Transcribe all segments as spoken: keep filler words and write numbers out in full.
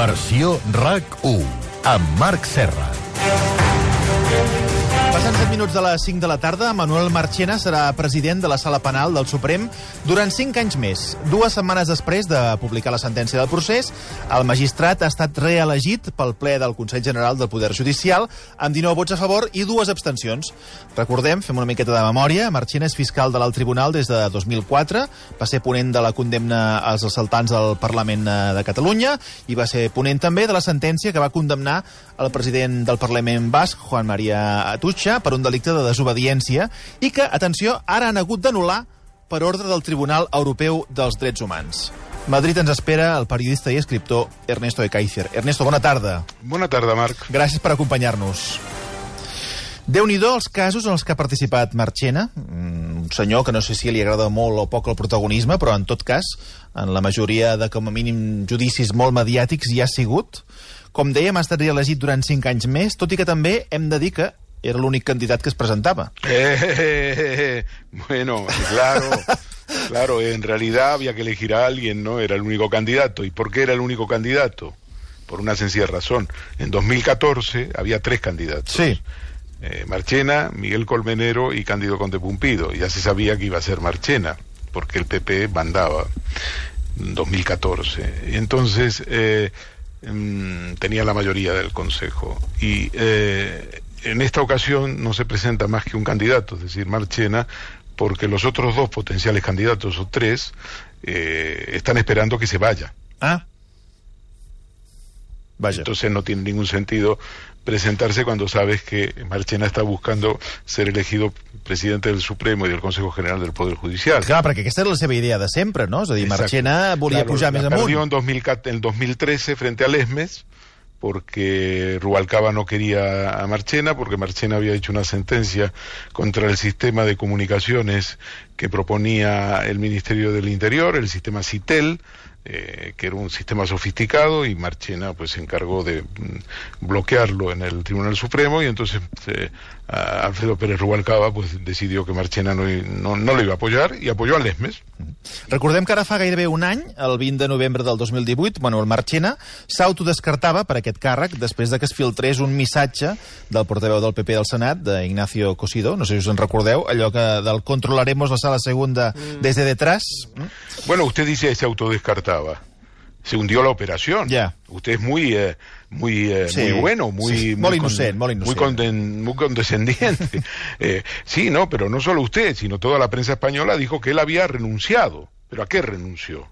Versió RAC u, amb Marc Serra. Passant set minuts de les cinc de la tarda, Manuel Marchena serà president de la Sala Penal del Suprem durant cinc anys més. Dues setmanes després de publicar la sentència del procés, el magistrat ha estat reelegit pel ple del Consell General del Poder Judicial amb dinou vots a favor i dues abstencions. Recordem, fem una miqueta de memòria, Marchena és fiscal de l'Alt Tribunal des de dos mil quatre, va ser ponent de la condemna als assaltants al Parlament de Catalunya i va ser ponent també de la sentència que va condemnar el president del Parlament basc, Juan María Atutxa, per un delicte de desobediència i que, atenció, ara han hagut d'anul·lar per ordre del Tribunal Europeu dels Drets Humans. Madrid ens espera el periodista i escriptor Ernesto Ekaizer. Ernesto, bona tarda. Bona tarda, Marc. Gràcies per acompanyar-nos. Déu-n'hi-do els casos en els que ha participat Marchena, un senyor que no sé si li agrada molt o poc el protagonisme, però en tot cas, en la majoria de, com a mínim, judicis molt mediàtics hi ha sigut. Com dèiem, ha estat reelegit durant cinc anys més, tot i que també hem de dir que era l'únic candidat que es presentaba. Eh, eh, eh, bueno, claro, claro, en realidad había que elegir a alguien, ¿no? Era el único candidato. ¿Y por qué era el único candidato? Por una sencilla razón. En dos mil catorce había tres candidatos. Sí. Eh, Marchena, Miguel Colmenero y Cándido Conde Pumpido. Ya se sabía que iba a ser Marchena, porque el P P mandaba en dos mil catorce. Y entonces eh, mm, tenía la mayoría del Consejo. Y eh, en esta ocasión no se presenta más que un candidato, es decir, Marchena, porque los otros dos potenciales candidatos, o tres, eh, están esperando que se vaya. Ah. Vaya. Entonces no tiene ningún sentido presentarse cuando sabes que Marchena está buscando ser elegido presidente del Supremo i del Consejo General del Poder Judicial. Clar, perquè aquesta era la seva idea de sempre, no? És a dir, Exacto. Marchena volia claro, pujar més amunt. Perdió en, dos mil, en dos mil trece frente a Lesmes, porque Rubalcaba no quería a Marchena, porque Marchena había hecho una sentencia contra el sistema de comunicaciones que proponía el Ministerio del Interior, el sistema CITEL, eh, que era un sistema sofisticado, y Marchena pues se encargó de mm, bloquearlo en el Tribunal Supremo, y entonces eh, Alfredo Pérez Rubalcaba pues decidió que Marchena no, no, no lo iba a apoyar, y apoyó a Lesmes. Recordem que ara fa gairebé un any, el vint de novembre del dos mil divuit, Manuel Marchena s'autodescartava per aquest càrrec després de que es filtrés un missatge del portaveu del P P del Senat, d'Ignacio Cosido, no sé si us en recordeu, allò que del controlaremos la sala segunda desde detrás. Bueno, usted dice se autodescartaba. Se hundió la operación. Ya. Usted es muy eh, muy eh, sí, muy bueno, muy sí, muy, molt innocent, con, molt innocent. muy, conden, muy condescendiente. eh, sí, no, pero no solo usted, sino toda la prensa española dijo que él había renunciado. ¿Pero a qué renunció?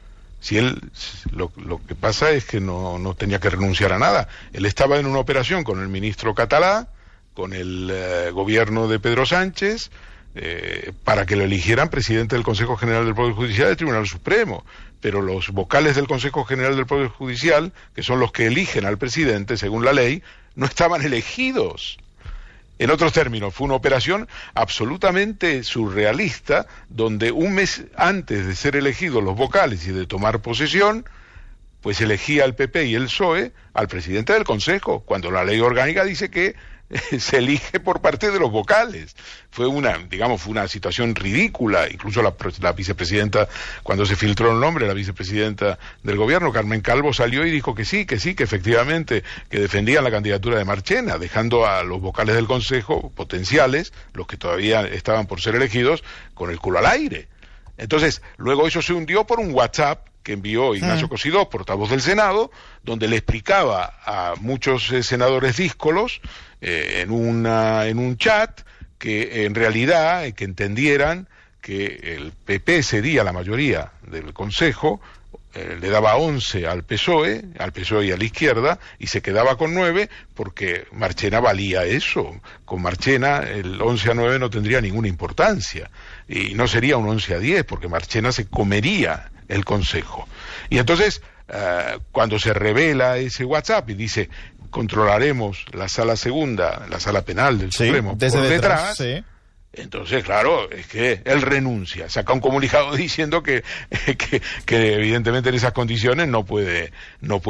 Si él, lo, lo que pasa es que no, no tenía que renunciar a nada. Él estaba en una operación con el ministro Catalá, con el eh, gobierno de Pedro Sánchez, eh, para que lo eligieran presidente del Consejo General del Poder Judicial del Tribunal Supremo. Pero los vocales del Consejo General del Poder Judicial, que son los que eligen al presidente según la ley, no estaban elegidos. En otros términos, fue una operación absolutamente surrealista, donde un mes antes de ser elegidos los vocales y de tomar posesión, pues elegía el P P y el P S O E al presidente del Consejo, cuando la ley orgánica dice que se elige por parte de los vocales. Fue una, digamos, fue una situación ridícula. Incluso la, la vicepresidenta, cuando se filtró el nombre, la vicepresidenta del gobierno, Carmen Calvo, salió y dijo que sí, que sí, que efectivamente, que defendían la candidatura de Marchena, dejando a los vocales del Consejo, potenciales, los que todavía estaban por ser elegidos, con el culo al aire. Entonces, luego eso se hundió por un WhatsApp que envió Ignacio Cosido, portavoz del Senado, donde le explicaba a muchos eh, senadores díscolos eh, en, una, en un chat que eh, en realidad eh, que entendieran que el P P cedía la mayoría del Consejo, eh, le daba once al P S O E, al P S O E y a la izquierda, y se quedaba con nueve porque Marchena valía eso. Con Marchena el once a nueve no tendría ninguna importancia, y no sería un once a diez, porque Marchena se comería el Consejo. Y entonces, uh, cuando se revela ese WhatsApp y dice, controlaremos la sala segunda, la sala penal del sí, Supremo, desde por detrás, detrás, sí. Entonces, claro, es que él renuncia, saca un comunicado diciendo que, que, que evidentemente en esas condiciones no puede, no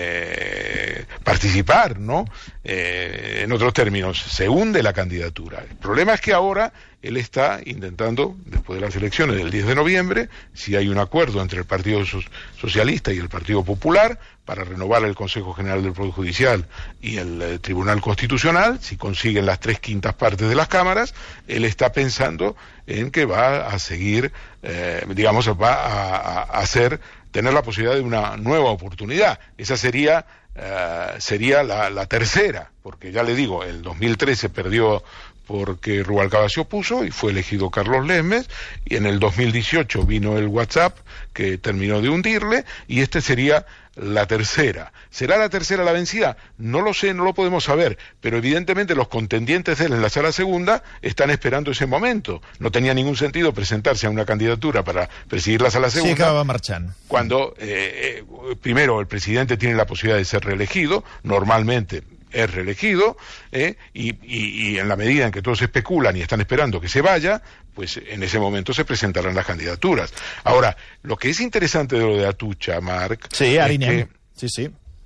puede participar, ¿no? Eh, en otros términos, se hunde la candidatura. El problema es que ahora él está intentando, después de las elecciones del diez de noviembre, si hay un acuerdo entre el Partido Socialista y el Partido Popular para renovar el Consejo General del Poder Judicial y el eh, Tribunal Constitucional, si consiguen las tres quintas partes de las cámaras, él está pensando en que va a seguir, eh, digamos, va a, a, a hacer, tener la posibilidad de una nueva oportunidad. Esa sería Uh, sería la, la tercera, porque ya le digo, el dos mil trece perdió porque Rubalcaba se opuso y fue elegido Carlos Lesmes, y en el dos mil dieciocho vino el WhatsApp que terminó de hundirle, y este sería la tercera. ¿Será la tercera la vencida? No lo sé, no lo podemos saber, pero evidentemente los contendientes de él en la sala segunda están esperando ese momento. No tenía ningún sentido presentarse a una candidatura para presidir la sala segunda. Sí, acababa marchando. Cuando, eh, eh, primero, el presidente tiene la posibilidad de ser reelegido, normalmente es reelegido, eh, y, y, y en la medida en que todos especulan y están esperando que se vaya, pues en ese momento se presentarán las candidaturas. Ahora, lo que es interesante de lo de Atucha, Marc... Sí, Arinem. Sí, sí.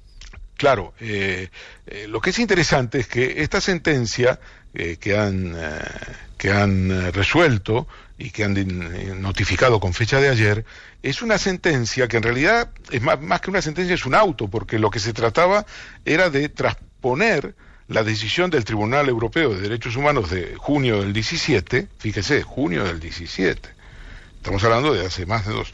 Claro, eh, eh, lo que es interesante es que esta sentencia eh, que han, eh, que han eh, resuelto y que han eh, notificado con fecha de ayer, es una sentencia que en realidad, es más, más que una sentencia, es un auto, porque lo que se trataba era de transponer la decisión del Tribunal Europeo de Derechos Humanos de junio del diecisiete, fíjese, junio del diecisiete, estamos hablando de hace más de dos,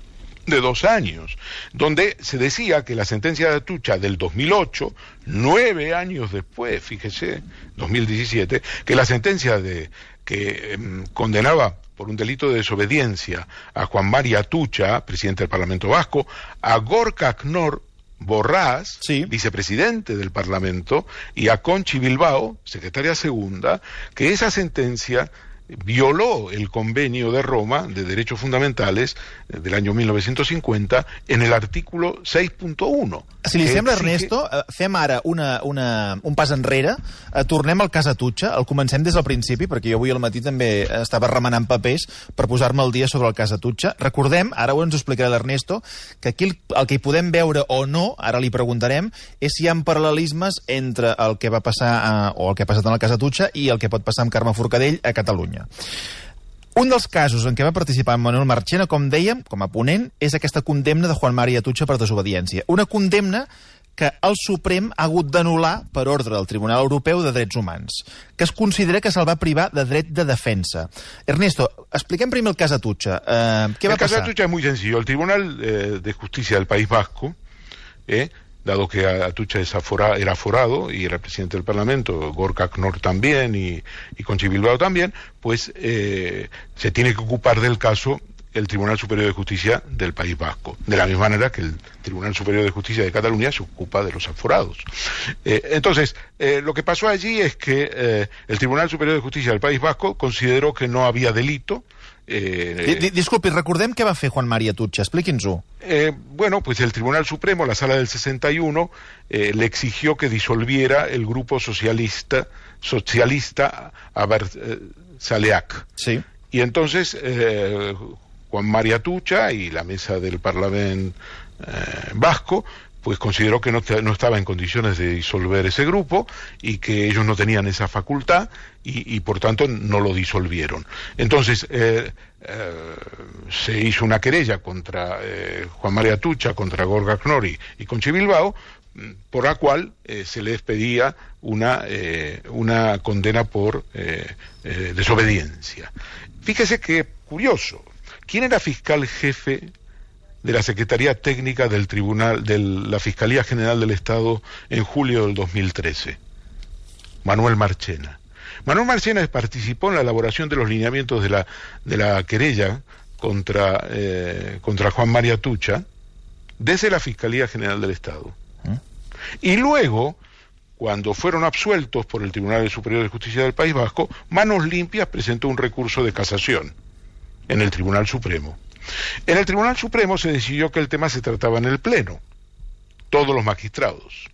de dos años, donde se decía que la sentencia de Atucha del dos mil ocho, nueve años después, fíjese, dos mil diecisiete, que la sentencia de que eh, condenaba por un delito de desobediencia a Juan Mari Atutxa, presidente del Parlamento Vasco, a Gorka Knor Borrás, sí, vicepresidente del Parlamento, y a Conchi Bilbao, secretaria segunda, que esa sentencia violó el convenio de Roma de derechos fundamentales del año mil novecientos cincuenta en el artículo seis punto uno. Si li sembla, Ernesto, que... fem ara una, una, un pas enrere, tornem al cas Atutxa, el comencem des del principi, perquè jo avui al matí també estava remenant papers per posar-me al dia sobre el cas Atutxa. Recordem, ara ho ens ho explicarà l'Ernesto, que aquí el, el que hi podem veure o no, ara li preguntarem, és si hi ha paral·lelismes entre el que va passar, eh, o el que ha passat en el cas Atutxa i el que pot passar amb Carme Forcadell a Catalunya. Un dels casos en què va participar Manuel Marchena, com dèiem, com a ponent, és aquesta condemna de Juan Mari Atutxa per desobediència. Una condemna que el Suprem ha hagut d'anul·lar per ordre del Tribunal Europeu de Drets Humans, que es considera que se'l va privar de dret de defensa. Ernesto, expliquem primer el cas Atutxa. Eh, què va passar? El cas Atutxa es muy sencillo. El Tribunal eh, de Justicia del País Vasco, eh, dado que Atutxa era aforado y era presidente del Parlamento, Gorka Knor también y, y Conchi Bilbao también, pues eh, se tiene que ocupar del caso el Tribunal Superior de Justicia del País Vasco, de la misma manera que el Tribunal Superior de Justicia de Cataluña se ocupa de los aforados. Eh, entonces, eh, lo que pasó allí es que eh, el Tribunal Superior de Justicia del País Vasco consideró que no había delito. Eh, Disculpi, recordem què va fer Juan Mari Atutxa, explíqui'ns-ho. Eh, bueno, pues el Tribunal Supremo, la Sala del sesenta y uno, eh, le exigió que disolviera el grupo socialista, socialista Abertzaleak. Sí. Y entonces eh, Juan Mari Atutxa y la mesa del Parlamento eh, vasco pues consideró que no, no estaba en condiciones de disolver ese grupo y que ellos no tenían esa facultad y, y por tanto no lo disolvieron. Entonces eh, eh, se hizo una querella contra eh, Juan Mari Atutxa, contra Gorka Knor y, y Conchi Bilbao, por la cual eh, se les pedía una, eh, una condena por eh, eh, desobediencia. Fíjese que curioso, ¿quién era fiscal jefe de la Secretaría Técnica del Tribunal, de la Fiscalía General del Estado en julio del dos mil trece? Manuel Marchena. Manuel Marchena participó en la elaboración de los lineamientos de la, de la querella contra, eh, contra Juan Mari Atutxa desde la Fiscalía General del Estado. ¿Eh? Y luego, cuando fueron absueltos por el Tribunal Superior de Justicia del País Vasco, Manos Limpias presentó un recurso de casación en el Tribunal Supremo. En el Tribunal Supremo se decidió que el tema se trataba en el Pleno, todos los magistrados.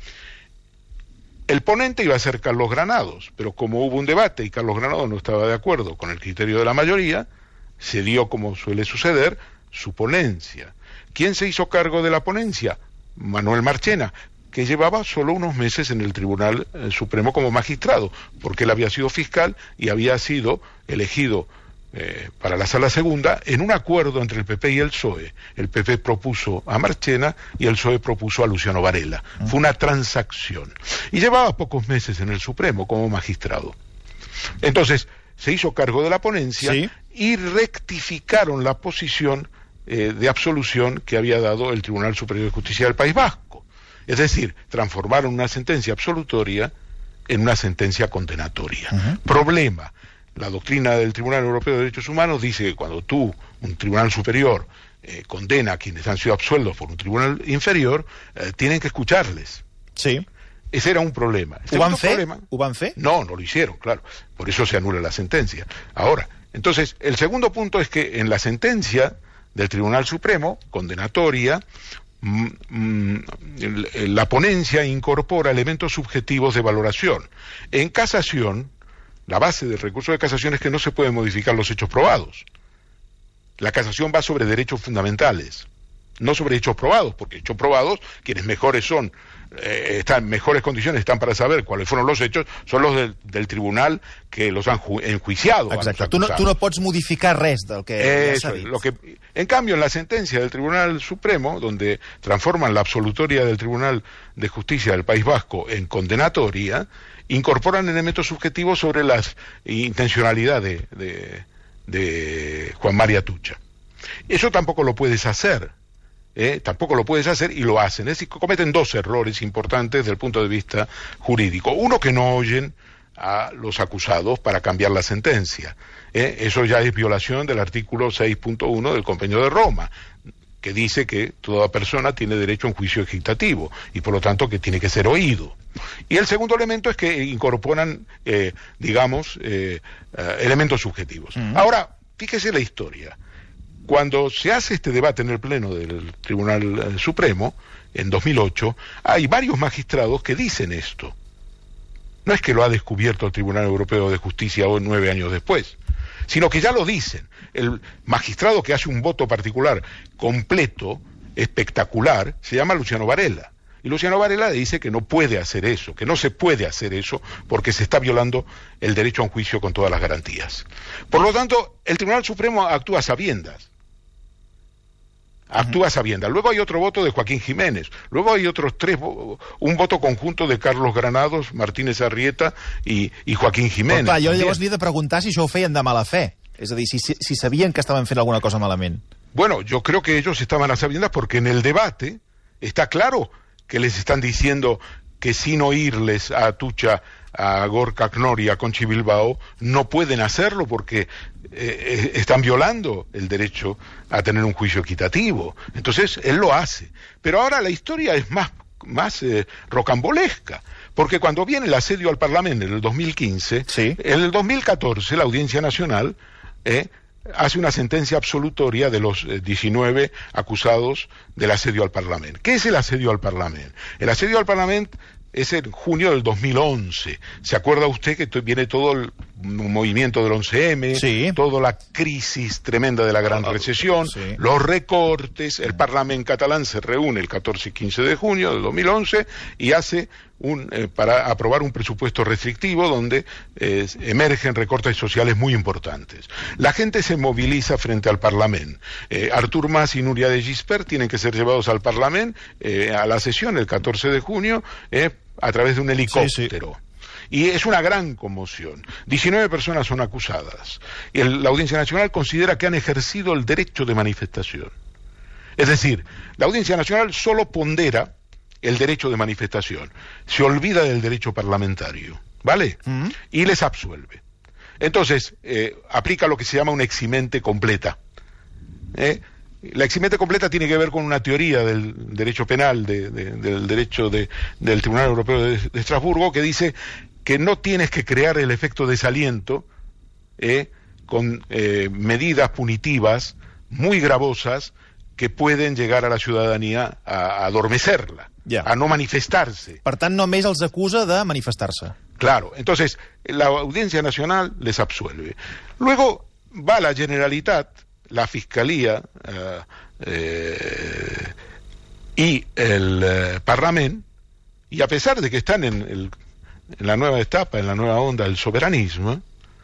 El ponente iba a ser Carlos Granados, pero como hubo un debate y Carlos Granados no estaba de acuerdo con el criterio de la mayoría, se dio, como suele suceder, su ponencia. ¿Quién se hizo cargo de la ponencia? Manuel Marchena, que llevaba solo unos meses en el Tribunal eh, Supremo como magistrado, porque él había sido fiscal y había sido elegido eh, para la Sala Segunda en un acuerdo entre el P P y el P S O E. El P P propuso a Marchena y el P S O E propuso a Luciano Varela. Fue una transacción. Y llevaba pocos meses en el Supremo como magistrado. Entonces, se hizo cargo de la ponencia, ¿sí?, y rectificaron la posición eh, de absolución que había dado el Tribunal Superior de Justicia del País Vasco. Es decir, transformaron una sentencia absolutoria en una sentencia condenatoria. Uh-huh. Problema: la doctrina del Tribunal Europeo de Derechos Humanos dice que cuando tú, un tribunal superior, eh, condena a quienes han sido absueltos por un tribunal inferior, eh, tienen que escucharles. Sí. Ese era un problema. ¿Ho van fer? ¿Ho van fer? No, no lo hicieron, claro. Por eso se anula la sentencia. Ahora, entonces, el segundo punto es que en la sentencia del Tribunal Supremo, condenatoria, mm, mm, la ponencia incorpora elementos subjetivos de valoración. En casación, la base del recurso de casación es que no se pueden modificar los hechos probados. La casación va sobre derechos fundamentales, no sobre hechos probados, porque hechos probados, quienes mejores son, eh, están en mejores condiciones, están para saber cuáles fueron los hechos, son los del, del tribunal que los han ju enjuiciado. Exacte, tu no, tu no pots modificar res del que Eso, ja s'ha dit. Lo que, en cambio, en la sentencia del Tribunal Supremo, donde transforman la absolutoria del Tribunal de Justicia del País Vasco en condenatoria, incorporan elementos subjetivos sobre la intencionalidad de, de, de Juan María Atutxa. Eso tampoco lo puedes hacer. Eh, tampoco lo puedes hacer y lo hacen. Es decir, cometen dos errores importantes desde el punto de vista jurídico. Uno, que no oyen a los acusados para cambiar la sentencia. Eh, eso ya es violación del artículo seis punto uno del Convenio de Roma, que dice que toda persona tiene derecho a un juicio equitativo y por lo tanto que tiene que ser oído. Y el segundo elemento es que incorporan, eh, digamos, eh, eh, elementos subjetivos. Uh-huh. Ahora, fíjese la historia. Cuando se hace este debate en el Pleno del Tribunal Supremo, en dos mil ocho, hay varios magistrados que dicen esto. No es que lo ha descubierto el Tribunal Europeo de Justicia hoy, nueve años después, sino que ya lo dicen. El magistrado que hace un voto particular completo, espectacular, se llama Luciano Varela. Y Luciano Varela dice que no puede hacer eso, que no se puede hacer eso porque se está violando el derecho a un juicio con todas las garantías. Por lo tanto, el Tribunal Supremo actúa a sabiendas. Actúa a sabiendas. Luego hay otro voto de Joaquín Jiménez. Luego hay otros tres, un voto conjunto de Carlos Granados, Martínez Arrieta i, i Joaquín Jiménez. Però, clar, jo llavors li he de preguntar si això ho feien de mala fe. És a dir, si, si, si sabien que estaven fent alguna cosa malament. Bueno, yo creo que ellos estaban a sabiendas porque en el debate está claro que les están diciendo que sin oírles a Atutxa, a Gorka Knörr y a Conchi Bilbao, no pueden hacerlo porque eh, están violando el derecho a tener un juicio equitativo. Entonces, él lo hace. Pero ahora la historia es más, más eh, rocambolesca, porque cuando viene el asedio al Parlamento en el dos mil quince, sí, en el dos mil catorce la Audiencia Nacional eh, hace una sentencia absolutoria de los eh, diecinueve acusados del asedio al Parlamento. ¿Qué es el asedio al Parlamento? El asedio al Parlamento es en junio del dos mil once. ¿Se acuerda usted que viene todo el movimiento del once eme, sí, toda la crisis tremenda de la gran recesión, sí, los recortes? El Parlamento catalán se reúne el catorce y quince de junio del dos mil once y hace un, eh, para aprobar un presupuesto restrictivo donde eh, emergen recortes sociales muy importantes. La gente se moviliza frente al Parlamento. Eh, Artur Mas y Núria de Gispert tienen que ser llevados al Parlamento eh, a la sesión el catorce de junio eh, a través de un helicóptero. Sí, sí. Y es una gran conmoción. diecinueve personas son acusadas. Y el, la Audiencia Nacional considera que han ejercido el derecho de manifestación. Es decir, la Audiencia Nacional solo pondera el derecho de manifestación. Se olvida del derecho parlamentario, ¿vale? Uh-huh. Y les absuelve. Entonces, eh, aplica lo que se llama una eximente completa. ¿Eh? La eximente completa tiene que ver con una teoría del derecho penal, de, de, del derecho de, del Tribunal Europeo de, de Estrasburgo, que dice que no tienes que crear el efecto desaliento eh, con eh, medidas punitivas muy gravosas que pueden llegar a la ciudadanía a, a adormecerla, yeah, a no manifestarse. Per tant, només els acusa de manifestar-se. Claro, entonces la Audiencia Nacional les absuelve. Luego va la Generalitat, la Fiscalía eh, eh, y el eh, Parlamento y a pesar de que están en, el, en la nueva etapa, en la nueva onda del soberanismo,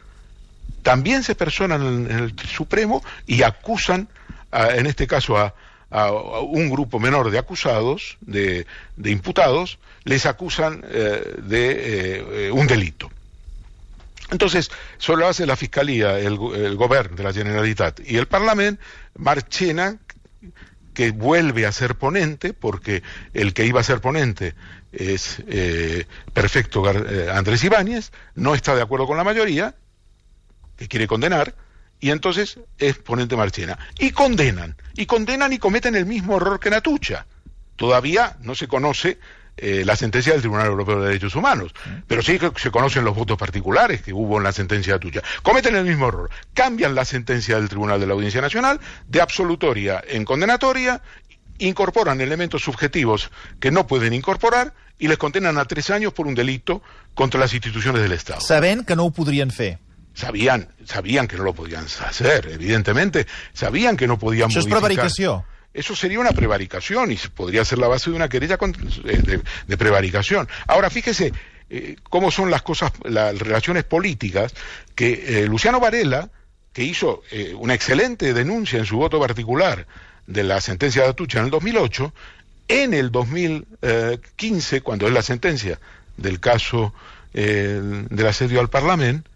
también se personan en, en el Supremo y acusan, a, en este caso a, a un grupo menor de acusados, de, de imputados, les acusan eh, de eh, un delito. Entonces, sobre la base de la Fiscalía, el, el Govern de la Generalitat y el Parlament, Marchena, que vuelve a ser ponente, porque el que iba a ser ponente es eh, perfecto eh, Andrés Ibáñez, no está de acuerdo con la mayoría, que quiere condenar, y entonces es ponente Marchena. Y condenan, y condenan y cometen el mismo error que en Atucha. Todavía no se conoce Eh, la sentencia del Tribunal Europeo de Derechos Humanos, pero sí que se conocen los votos particulares que hubo en la sentencia de Atucha. Cometen el mismo error, cambian la sentencia del Tribunal de la Audiencia Nacional de absolutoria en condenatoria, incorporan elementos subjetivos que no pueden incorporar y les condenan a tres años por un delito contra las instituciones del Estado. Sabent que no ho podrien fer. Sabían, sabían que no lo podían hacer, evidentemente, sabían que no podían Això modificar. és prevaricació. Eso sería una prevaricación y podría ser la base de una querella con, de, de prevaricación. Ahora, fíjese eh, cómo son las cosas, las relaciones políticas, que eh, Luciano Varela, que hizo eh, una excelente denuncia en su voto particular de la sentencia de Atucha en el dos mil ocho, en el dos mil quince, cuando es la sentencia del caso eh, del asedio al Parlamento,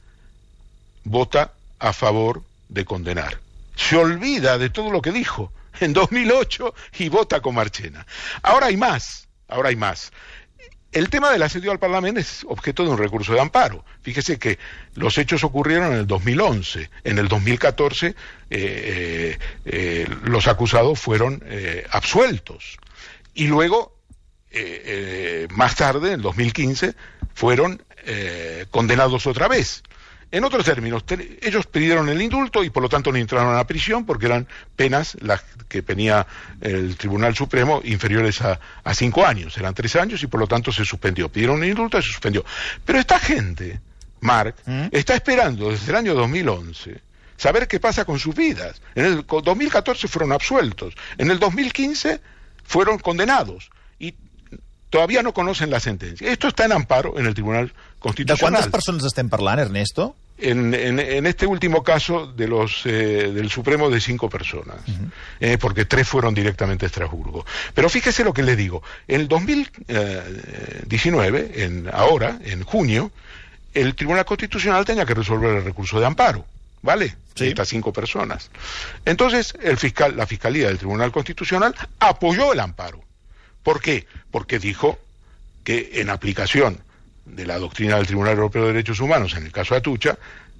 vota a favor de condenar. Se olvida de todo lo que dijo en dos mil ocho y vota con Marchena. Ahora hay más, ahora hay más. El tema del asedio al Parlamento es objeto de un recurso de amparo. Fíjese que los hechos ocurrieron en el dos mil once. En el dos mil catorce eh, eh, eh, los acusados fueron eh, absueltos. Y luego, eh, eh, más tarde, en el dos mil quince, fueron eh, condenados otra vez. En otros términos, te, ellos pidieron el indulto y por lo tanto no entraron a la prisión porque eran penas las que tenía el Tribunal Supremo inferiores a, a cinco años, eran tres años y por lo tanto se suspendió. Pidieron el indulto y se suspendió. Pero esta gente, Marc, ¿Mm? está esperando desde el año dos mil once saber qué pasa con sus vidas. En el dos mil catorce fueron absueltos, en el dos mil quince fueron condenados y todavía no conocen la sentencia. Esto está en amparo en el Tribunal Constitucional. ¿De cuántas personas estem parlant, Ernesto? En, en, en este último caso de los eh, del Supremo de cinco personas, uh-huh. eh, porque tres fueron directamente a Estrasburgo. Pero fíjese lo que les digo. En el dos mil diecinueve, en, ahora, en junio, el Tribunal Constitucional tenía que resolver el recurso de amparo, ¿vale? Sí. Estas cinco personas. Entonces, el fiscal, la Fiscalía del Tribunal Constitucional apoyó el amparo. ¿Por qué? Porque dijo que en aplicación de la doctrina del Tribunal Europeo de Derechos Humanos, en el caso de Atucha,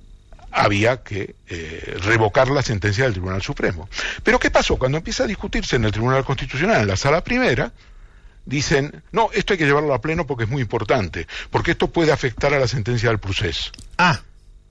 había que eh, revocar la sentencia del Tribunal Supremo. Pero ¿qué pasó? Cuando empieza a discutirse en el Tribunal Constitucional, en la sala primera, dicen, no, esto hay que llevarlo a pleno porque es muy importante, porque esto puede afectar a la sentencia del procés. Ah.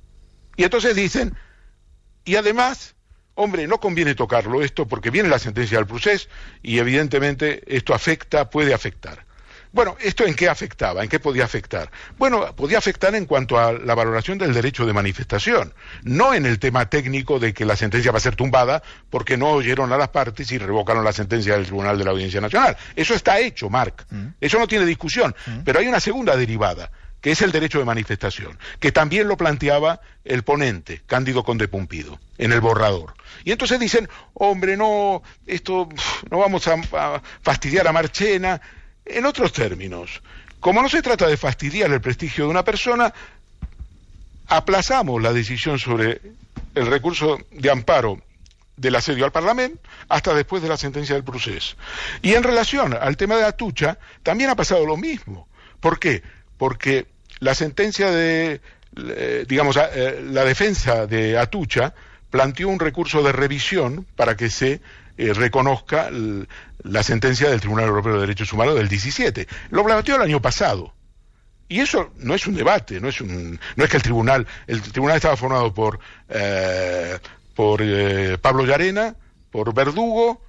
Y entonces dicen, y además, hombre, no conviene tocarlo esto porque viene la sentencia del procés y evidentemente esto afecta, puede afectar. Bueno, ¿esto en qué afectaba? ¿En qué podía afectar? Bueno, podía afectar en cuanto a la valoración del derecho de manifestación, no en el tema técnico de que la sentencia va a ser tumbada porque no oyeron a las partes y revocaron la sentencia del Tribunal de la Audiencia Nacional. Eso está hecho, Marc. Mm. Eso no tiene discusión. Mm. Pero hay una segunda derivada, que es el derecho de manifestación, que también lo planteaba el ponente, Cándido Conde Pumpido, en el borrador. Y entonces dicen, hombre, no, esto, no vamos a, a fastidiar a Marchena. En otros términos, como no se trata de fastidiar el prestigio de una persona, aplazamos la decisión sobre el recurso de amparo del asedio al Parlamento hasta después de la sentencia del procés. Y en relación al tema de Atucha, también ha pasado lo mismo. ¿Por qué? Porque la sentencia de, eh, digamos, eh, la defensa de Atucha planteó un recurso de revisión para que se eh, reconozca el, la sentencia del Tribunal Europeo de Derechos Humanos del diecisiete. Lo planteó el año pasado. Y eso no es un debate, no es un, no es que el tribunal, el tribunal estaba formado por, eh, por eh, Pablo Llarena, por Verdugo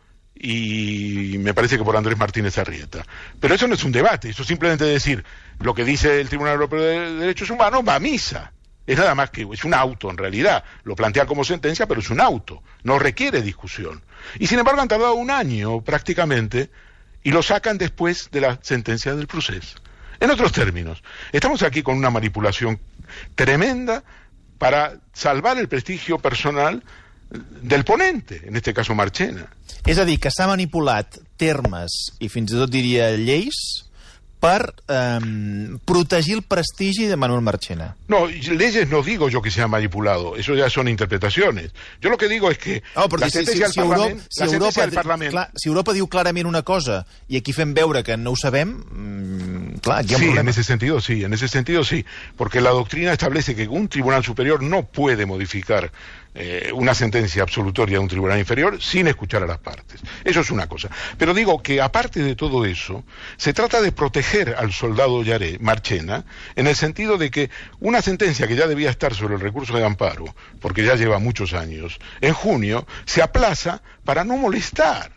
y me parece que por Andrés Martínez Arrieta. Pero eso no es un debate, eso simplemente es decir, lo que dice el Tribunal Europeo de Derechos Humanos va a misa. Es nada más que, es un auto en realidad, lo plantea como sentencia, pero es un auto, no requiere discusión. Y sin embargo han tardado un año prácticamente y lo sacan después de la sentencia del procés. En otros términos, estamos aquí con una manipulación tremenda para salvar el prestigio personal del ponente, en este caso Marchena. És a dir, que s'ha manipulat termes i fins i tot diria lleis per eh, protegir el prestigi de Manuel Marchena. No, leyes no digo yo que se han manipulado, eso ya son interpretaciones. Yo lo que digo es que oh, la sentencia si, si, si, del Parlament... Si Europa, la del Parlament... clar, si Europa diu clarament una cosa i aquí fem veure que no ho sabem, mmm, clar, aquí hi ha un sí, problema. en ese sentido sí, en ese sentido sí, porque la doctrina establece que un tribunal superior no puede modificar Eh, una sentencia absolutoria de un tribunal inferior sin escuchar a las partes. Eso es una cosa. Pero digo que aparte de todo eso, se trata de proteger al soldado Yaré, Marchena, en el sentido de que una sentencia que ya debía estar sobre el recurso de amparo, porque ya lleva muchos años, en junio, se aplaza para no molestar.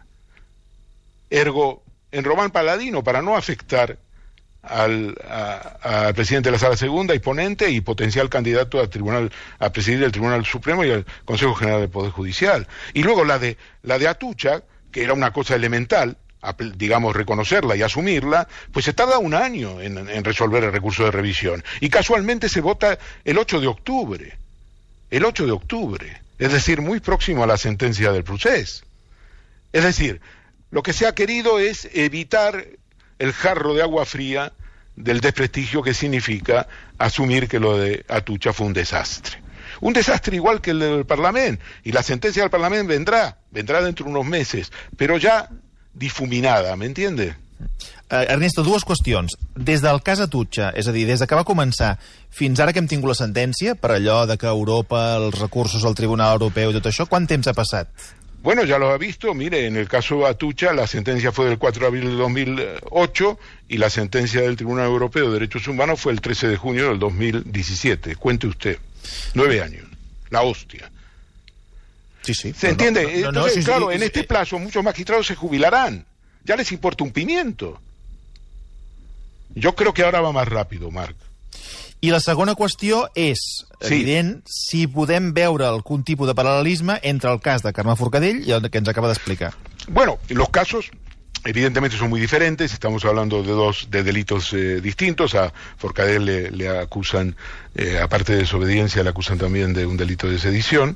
Ergo, en Román Paladino, para no afectar Al, a, al presidente de la Sala Segunda y ponente y potencial candidato a tribunal a presidir el Tribunal Supremo y al Consejo General del Poder Judicial. Y luego la de la de Atucha, que era una cosa elemental, a, digamos reconocerla y asumirla, pues se tarda un año en, en resolver el recurso de revisión. Y casualmente se vota el ocho de octubre. El ocho de octubre. Es decir, muy próximo a la sentencia del procés. Es decir, lo que se ha querido es evitar el jarro de agua fría del desprestigio que significa asumir que lo de Atucha fue un desastre. Un desastre igual que el del Parlamento, y la sentencia del Parlamento vendrá, vendrá dentro de unos meses, pero ya difuminada, ¿me entiende? Uh, Ernesto, dues qüestions. Des del cas Atucha, és a dir, des de que va començar fins ara que hem tingut la sentència, per allò de que Europa, els recursos al Tribunal Europeu i tot això, quant temps ha passat? Bueno, ya lo ha visto, mire, en el caso Atucha la sentencia fue del cuatro de abril de dos mil ocho y la sentencia del Tribunal Europeo de Derechos Humanos fue el trece de junio del dos mil diecisiete. Cuente usted, nueve años, la hostia. Sí, sí. ¿Se entiende? No, no, no, Entonces, no, sí, claro, sí, en sí, este sí. plazo muchos magistrados se jubilarán. Ya les importa un pimiento. Yo creo que ahora va más rápido, Marc. I la segona qüestió és, sí. evident, si podem veure algun tipus de paral·lelisme entre el cas de Carme Forcadell i el que ens acaba d'explicar. Bueno, los casos evidentemente son muy diferentes, estamos hablando de dos de delitos eh, distintos. A Forcadell le, le acusan, eh, aparte de desobediencia, le acusan también de un delito de sedición.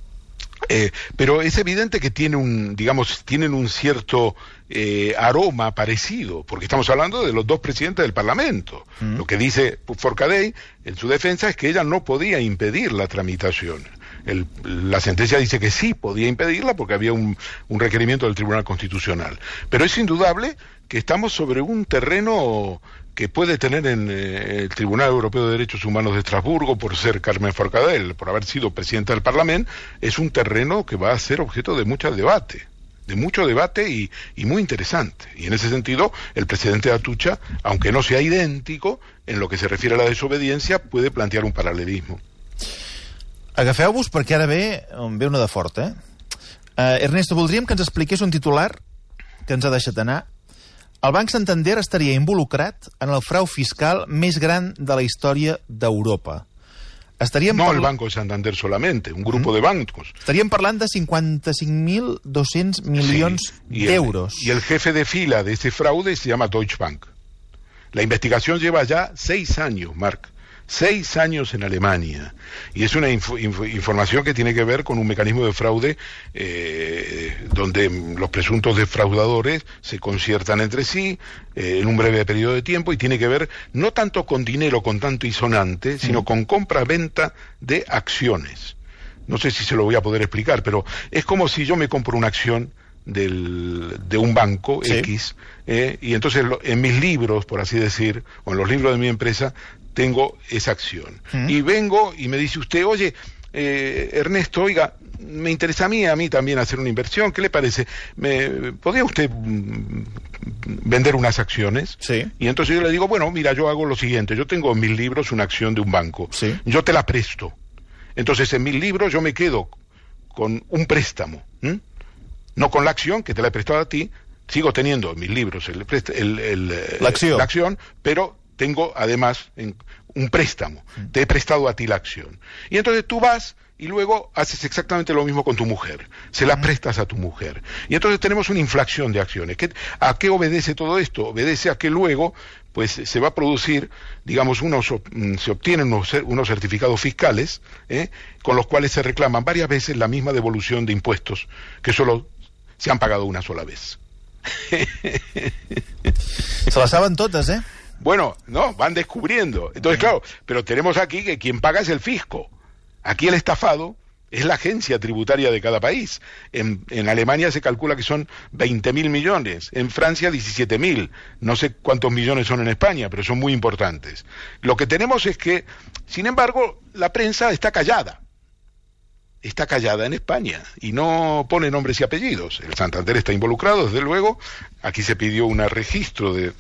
Eh, pero es evidente que tiene un, digamos, tienen un cierto eh, aroma parecido, porque estamos hablando de los dos presidentes del Parlamento. Mm. Lo que dice Forcadell en su defensa es que ella no podía impedir la tramitación. El, la sentencia dice que sí podía impedirla porque había un, un requerimiento del Tribunal Constitucional. Pero es indudable que estamos sobre un terreno que puede tener en eh, el Tribunal Europeo de Derechos Humanos de Estrasburgo, por ser Carmen Forcadell, por haber sido presidenta del Parlamento, es un terreno que va a ser objeto de mucho debate, de mucho debate y, y muy interesante. Y en ese sentido, el presidente de Atucha, aunque no sea idéntico, en lo que se refiere a la desobediencia, puede plantear un paralelismo. Agafeu-vos perquè ara ve, ve una de fort, eh? Uh, Ernesto, voldríem que ens expliqués un titular que ens ha deixat anar. El Banc Santander estaria involucrat en el frau fiscal més gran de la història d'Europa. Estaríem no parla... el Banco Santander solamente, un grupo mm. de bancos. Estaríem parlant de cinquanta-cinc mil dos-cents milions sí, d'euros. Y el jefe de fila de este fraude se llama Deutsche Bank. La investigación lleva ya seis años, Marc. Seis años en Alemania. Y es una inf inf información que tiene que ver con un mecanismo de fraude eh, donde los presuntos defraudadores se conciertan entre sí eh, en un breve periodo de tiempo, y tiene que ver no tanto con dinero con tanto y sonante, sino con compra-venta de acciones. No sé si se lo voy a poder explicar, pero es como si yo me compro una acción del, de un banco sí. X, eh, y entonces lo, en mis libros, por así decir, o en los libros de mi empresa, tengo esa acción. Mm. Y vengo y me dice usted, oye, eh, Ernesto, oiga, me interesa a mí, a mí también hacer una inversión, ¿qué le parece? ¿Me, ¿Podría usted mm, vender unas acciones? Sí. Y entonces yo le digo, bueno, mira, yo hago lo siguiente, yo tengo en mis libros una acción de un banco, sí. Yo te la presto. Entonces en mis libros yo me quedo con un préstamo, ¿m? No con la acción, que te la he prestado a ti, sigo teniendo en mis libros el, el, el, la, acción. la acción, pero tengo además en, un préstamo, te he prestado a ti la acción. Y entonces tú vas y luego haces exactamente lo mismo con tu mujer, se la prestas a tu mujer. Y entonces tenemos una inflación de acciones. ¿Qué, ¿A qué obedece todo esto? Obedece a que luego pues se va a producir, digamos, unos, se obtienen unos, unos certificados fiscales, ¿eh? con los cuales se reclaman varias veces la misma devolución de impuestos, que solo se han pagado una sola vez. Se las saben todas, ¿eh? Bueno, no, van descubriendo. Entonces, claro, pero tenemos aquí que quien paga es el fisco. Aquí el estafado es la agencia tributaria de cada país. En, en Alemania se calcula que son veinte mil millones, en Francia diecisiete mil, no sé cuántos millones son en España, pero son muy importantes. Lo que tenemos es que, sin embargo, la prensa está callada. Está callada en España y no pone nombres y apellidos. El Santander está involucrado, desde luego. Aquí se pidió un registro de...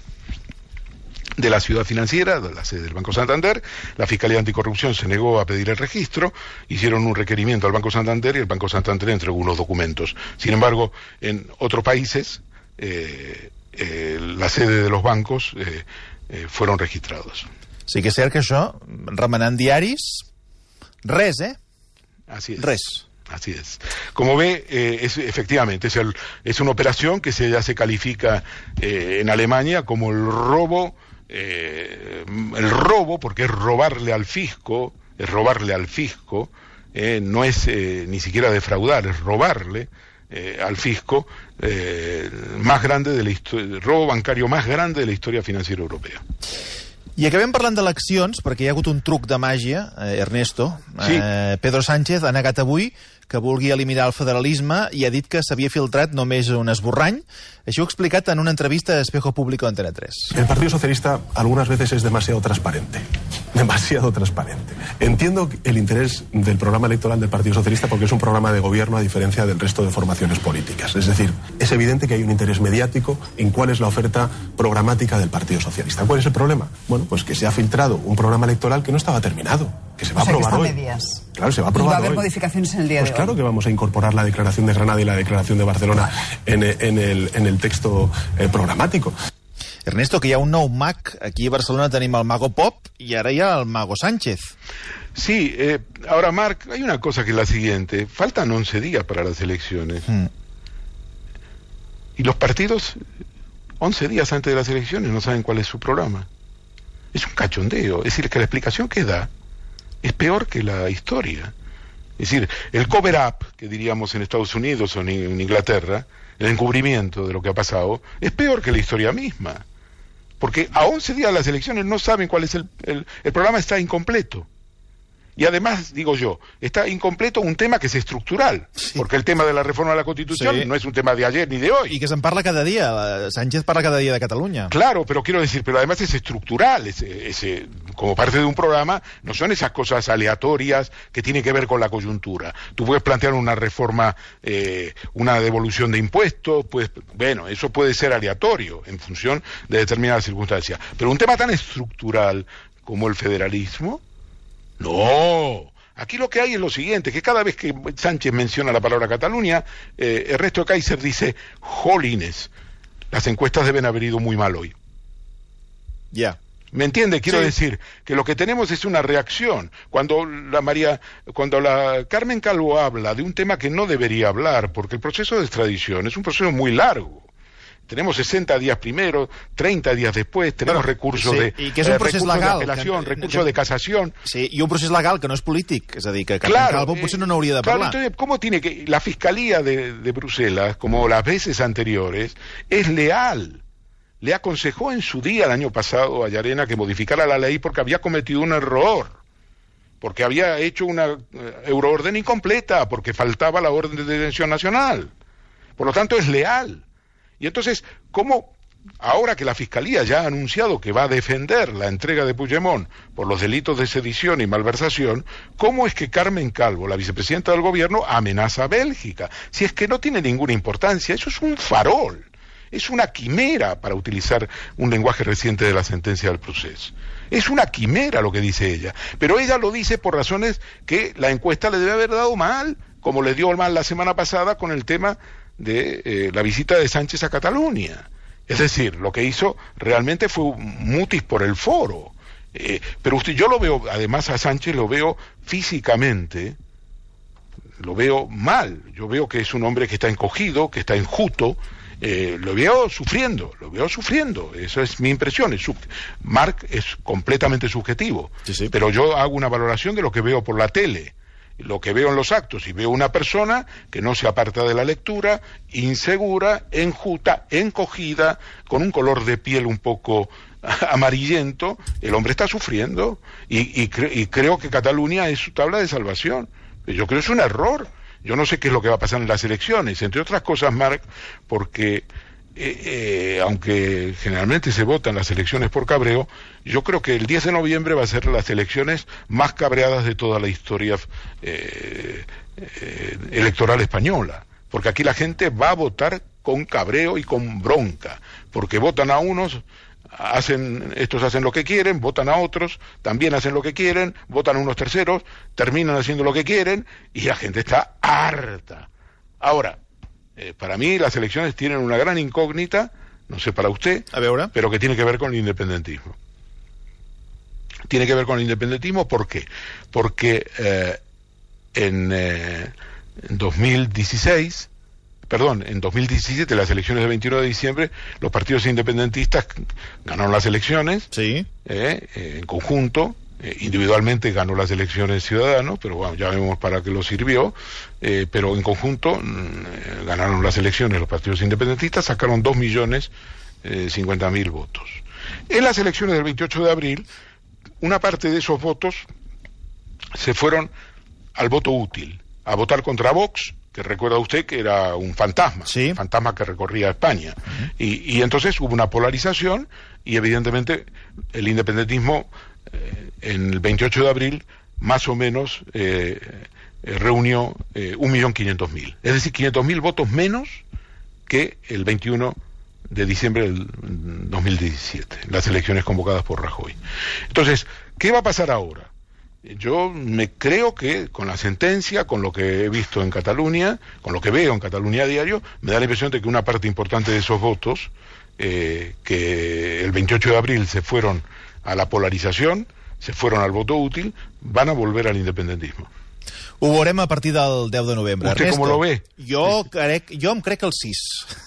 de la ciudad financiera, de la sede del Banco Santander. La Fiscalía Anticorrupción se negó a pedir el registro, hicieron un requerimiento al Banco Santander y el Banco Santander entregó unos documentos. Sin embargo, en otros países, eh, eh, la sede de los bancos eh, eh, fueron registrados. Sí que és cert que això, remenant diaris, res, eh? Así es. Res. Así es. Como ve, eh, es, efectivamente, es, el, es una operación que se, ya se califica eh, en Alemania como el robo, eh, el robo, porque es robarle al fisco, es robarle al fisco, eh, no es eh, ni siquiera defraudar, es robarle eh, al fisco, eh, más grande de la el robo bancario más grande de la historia financiera europea. I acabem parlant d'eleccions, perquè hi ha hagut un truc de màgia, eh, Ernesto. Sí. Eh, Pedro Sánchez ha negat avui que vulgui eliminar el federalisme i ha dit que s'havia filtrat només un esborrany. Això ho ha explicat en una entrevista a Espejo Público de Antena tres. El Partido Socialista algunas veces es demasiado transparente. Demasiado transparente. Entiendo el interés del programa electoral del Partido Socialista porque es un programa de gobierno a diferencia del resto de formaciones políticas. Es decir, es evidente que hay un interés mediático en cuál es la oferta programática del Partido Socialista. ¿Cuál es el problema? Bueno, pues que se ha filtrado un programa electoral que no estaba terminado, que se va o sea, a aprobar que está hoy. Medias. Claro, se va a Y aprobar va a haber hoy. modificaciones en el día pues de claro hoy. que vamos a incorporar la Declaración de Granada y la Declaración de Barcelona en, en, el, en el texto eh, programático. Ernesto, que hi ha un nou mag. Aquí a Barcelona tenim el Mago Pop i ara hi ha el Mago Sánchez. Sí, eh, ahora, Marc, hay una cosa que es la siguiente. Faltan once días para las elecciones. Mm. Y los partidos, once días antes de las elecciones, no saben cuál es su programa. Es un cachondeo. Es decir, que la explicación que da es peor que la historia. Es decir, el cover-up, que diríamos en Estados Unidos o en Inglaterra, el encubrimiento de lo que ha pasado, es peor que la historia misma. Porque a once días de las elecciones no saben cuál es el... El, el programa está incompleto. Y además, digo yo, está incompleto un tema que es estructural, sí. Porque el tema de la reforma de la Constitución sí. No es un tema de ayer ni de hoy. Y que se'n parla cada día, Sánchez parla cada día de Cataluña. Claro, pero quiero decir, pero además es estructural, es, es, es, como parte de un programa, no son esas cosas aleatorias que tienen que ver con la coyuntura. Tú puedes plantear una reforma, eh, una devolución de impuestos, pues, bueno, eso puede ser aleatorio en función de determinadas circunstancias. Pero un tema tan estructural como el federalismo, no, aquí lo que hay es lo siguiente, que cada vez que Sánchez menciona la palabra Cataluña, eh, Ernesto Kaiser dice, jolines, las encuestas deben haber ido muy mal hoy. Ya. Yeah. ¿Me entiende? Quiero sí. decir que lo que tenemos es una reacción. Cuando la María, cuando la Carmen Calvo habla de un tema que no debería hablar, porque el proceso de extradición es un proceso muy largo. Tenemos sesenta días primero, treinta días después, tenemos bueno, recursos sí, de i que és un eh, procés recursos legal, de apelación, que, recursos que, de casación. Sí, i un procés legal que no és polític, és a dir, que Carmen claro, Calvo potser no n'hauria de claro, parlar. Entonces, ¿cómo tiene que la Fiscalía de, de Bruselas, como las veces anteriores, es leal? Le aconsejó en su día el año pasado a Llarena que modificara la ley porque había cometido un error, porque había hecho una uh, euroorden incompleta, porque faltaba la orden de detención nacional. Por lo tanto, es leal. Y entonces, ¿cómo, ahora que la Fiscalía ya ha anunciado que va a defender la entrega de Puigdemont por los delitos de sedición y malversación, cómo es que Carmen Calvo, la vicepresidenta del gobierno, amenaza a Bélgica? Si es que no tiene ninguna importancia, eso es un farol, es una quimera, para utilizar un lenguaje reciente de la sentencia del proceso. Es una quimera lo que dice ella, pero ella lo dice por razones que la encuesta le debe haber dado mal, como le dio mal la semana pasada con el tema de eh, la visita de Sánchez a Cataluña. Es decir, lo que hizo realmente fue un mutis por el foro. Eh, pero usted, yo lo veo, además a Sánchez lo veo físicamente, lo veo mal. Yo veo que es un hombre que está encogido, que está enjuto. Eh, lo veo sufriendo, lo veo sufriendo, eso es mi impresión. Es sub... Marc es completamente subjetivo, sí, sí. Pero yo hago una valoración de lo que veo por la tele, lo que veo en los actos, y veo una persona que no se aparta de la lectura, insegura, enjuta, encogida, con un color de piel un poco amarillento. El hombre está sufriendo, y, y, cre- y creo que Cataluña es su tabla de salvación. Yo creo que es un error. Yo no sé qué es lo que va a pasar en las elecciones, entre otras cosas, Marc, porque eh, eh, aunque generalmente se votan las elecciones por cabreo, yo creo que el diez de noviembre va a ser las elecciones más cabreadas de toda la historia eh, eh, electoral española, porque aquí la gente va a votar con cabreo y con bronca, porque votan a unos, hacen, estos hacen lo que quieren, votan a otros, también hacen lo que quieren, votan a unos terceros, terminan haciendo lo que quieren, y la gente está harta. Ahora, eh, para mí las elecciones tienen una gran incógnita, no sé para usted, a veure, pero que tiene que ver con el independentismo. Tiene que ver con el independentismo, ¿por qué? Porque eh, en, eh, en dos mil dieciséis... Perdón, en dos mil diecisiete, las elecciones del veintiuno de diciembre, los partidos independentistas ganaron las elecciones, sí. eh, eh, en conjunto, eh, individualmente ganó las elecciones Ciudadanos, pero bueno, ya vemos para qué lo sirvió, eh, pero en conjunto eh, ganaron las elecciones los partidos independentistas, sacaron dos millones cincuenta mil votos. En las elecciones del veintiocho de abril, una parte de esos votos se fueron al voto útil, a votar contra Vox, que recuerda usted que era un fantasma, sí. un fantasma que recorría España. Uh-huh. y, y entonces hubo una polarización y evidentemente el independentismo eh, en el veintiocho de abril más o menos eh, eh, reunió eh, un millón quinientos mil. Es decir, quinientos mil votos menos que el veintiuno de diciembre del dos mil diecisiete, las elecciones convocadas por Rajoy. Entonces, ¿qué va a pasar ahora? Yo me creo que con la sentencia, con lo que he visto en Cataluña, con lo que veo en Cataluña a diario, me da la impresión de que una parte importante de esos votos, eh, que el veintiocho de abril se fueron a la polarización, se fueron al voto útil, van a volver al independentismo. Ho veurem a partir del deu de novembre. ¿Usted Ernesto, cómo lo ve? Jo, crec, jo em crec el sis.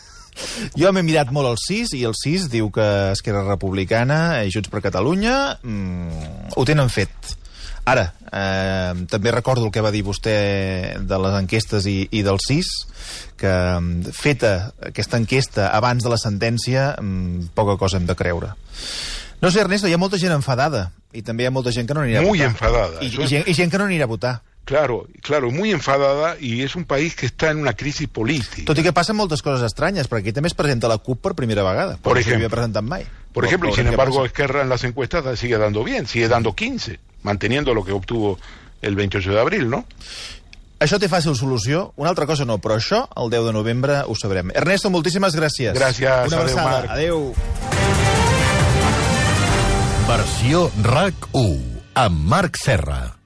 Jo m'he mirat molt el sis, i el sis diu que Esquerra Republicana i Junts per Catalunya mmm, ho tenen fet. Ara, eh, també recordo el que va dir vostè de les enquestes i, i del sis, que feta aquesta enquesta abans de la sentència, eh, poca cosa hem de creure. No sé, Ernesto, hi ha molta gent enfadada, i també hi ha molta gent que no anirà a Muy votar. enfadada. I, i, gent, I gent que no anirà a votar. Claro, claro, muy enfadada, y es un país que está en una crisis política. Tot i que passen moltes coses estranyes, perquè aquí també es presenta la CUP per primera vegada. Por no s'havia ejemplo. presentat mai. Por ejemplo, y Veurem sin què embargo passa. Esquerra en las encuestas sigue dando bien, sigue dando quince, manteniendo lo que obtuvo el veintiocho de abril, ¿no? Això té fàcil solució, una altra cosa no, però això el deu de novembre ho sabrem. Ernesto, moltíssimes gràcies. Gràcies, una adéu, abraçada. Marc. Adéu. Versió RAC u amb Marc Serra.